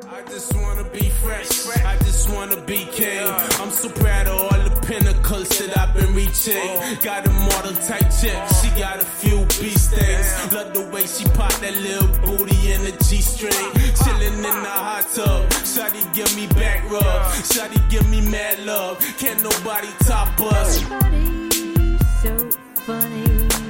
I just wanna be fresh, I just wanna be king. I'm so proud of all the pinnacles that I've been reaching. Got a model type chick, she got a few beast things. Love the way she pop that little booty in the G-string. Chillin' in the hot tub, shawty give me back rub, shawty give me mad love. Can't nobody top us. Everybody's so funny.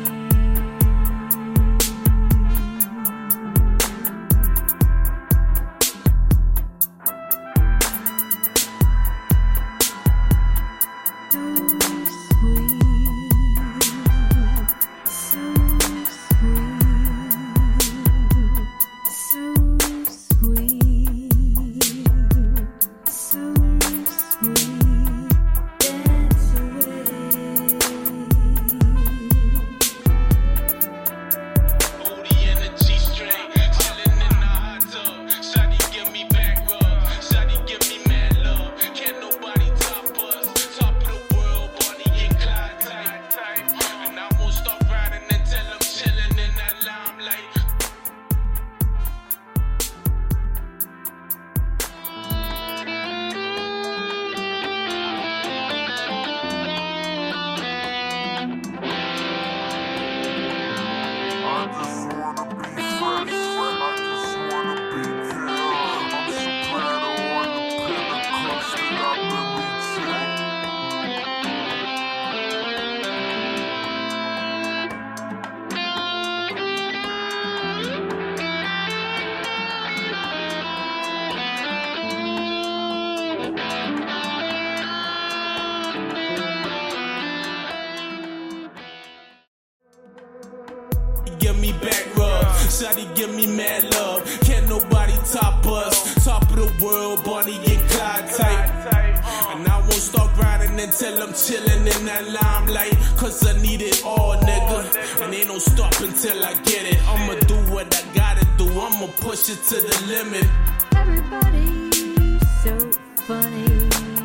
Give me back rub, shawty give me mad love. Can't nobody top us. Top of the world, Bonnie and Clyde type. And I won't start grinding until I'm chillin' in that limelight. Cause I need it all, nigga. And ain't no stop until I get it. I'ma do what I gotta do, I'ma push it to the limit. Everybody's so funny.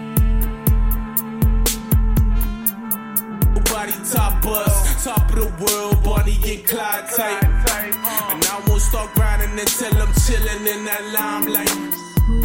Nobody top us, top of the world, Bonnie and Clyde type. And I won't start grinding until I'm chillin' in that limelight.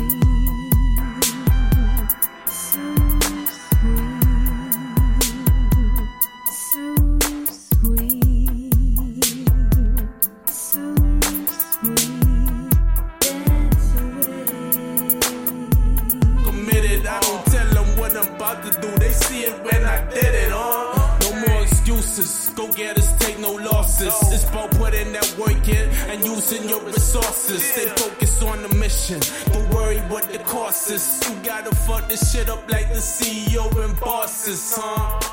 Committed, I don't tell them what I'm about to do, they see it when I did it, No more excuses, go get us, take no losses. It's about putting that work in and using your resources. Stay focused on the mission, don't worry what the cost is. You gotta fuck this shit up like the CEO and bosses,